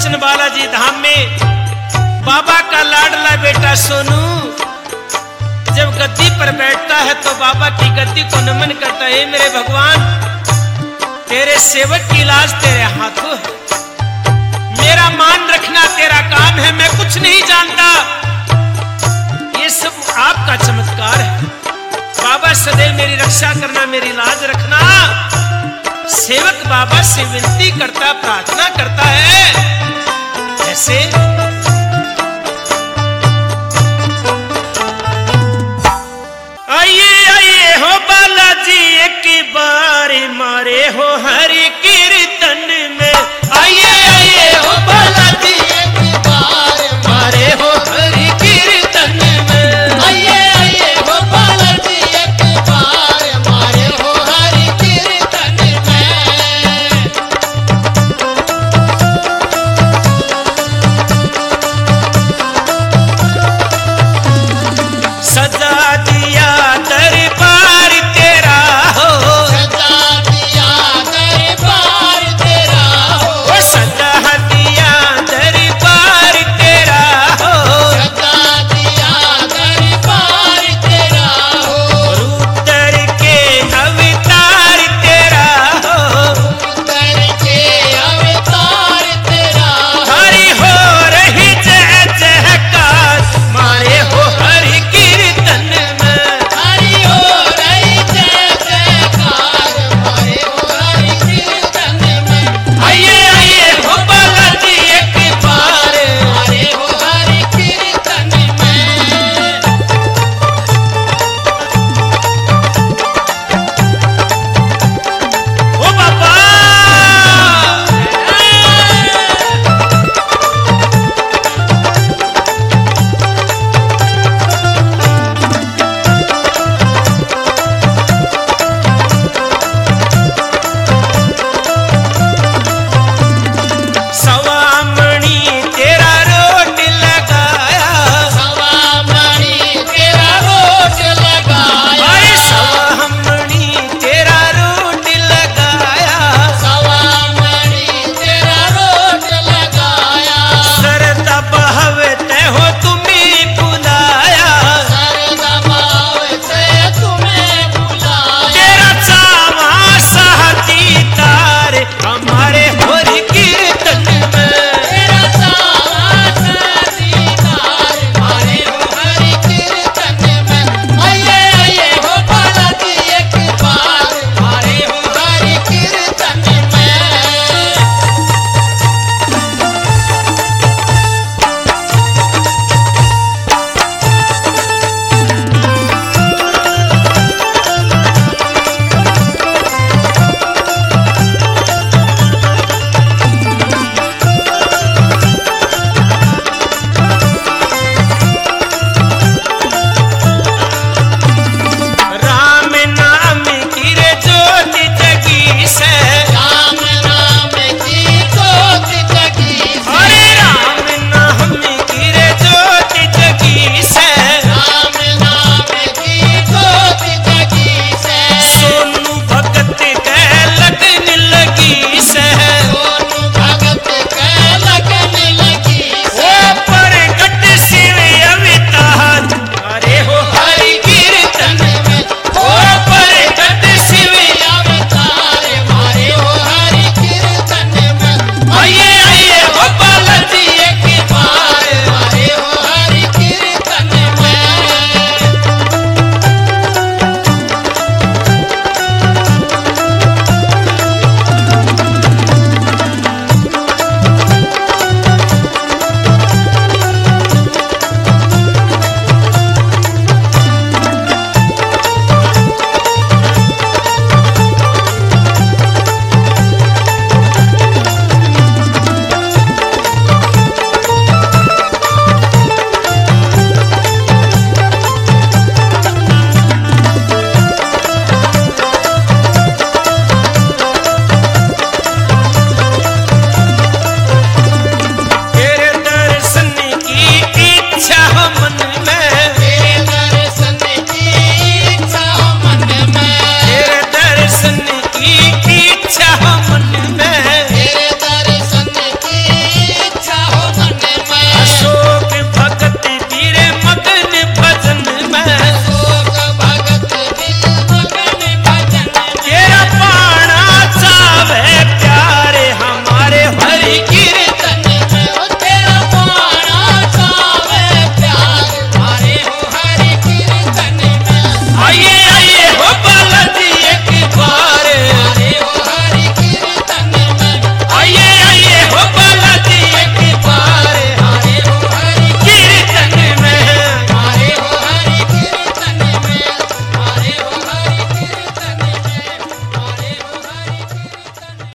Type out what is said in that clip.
बचन बालाजी धाम में बाबा का लाडला बेटा सोनू जब गद्दी पर बैठता है तो बाबा की गद्दी को नमन करता है। मेरे भगवान, तेरे सेवक की लाज तेरे हाथों है, मेरा मान रखना तेरा काम है, मैं कुछ नहीं जानता, ये सब आपका चमत्कार है। बाबा सदैव मेरी रक्षा करना, मेरी लाज रखना। सेवक बाबा से विनती करता, प्रार्थना करता है। ऐसे आइए आइए हो बालाजी एक बार मारे हो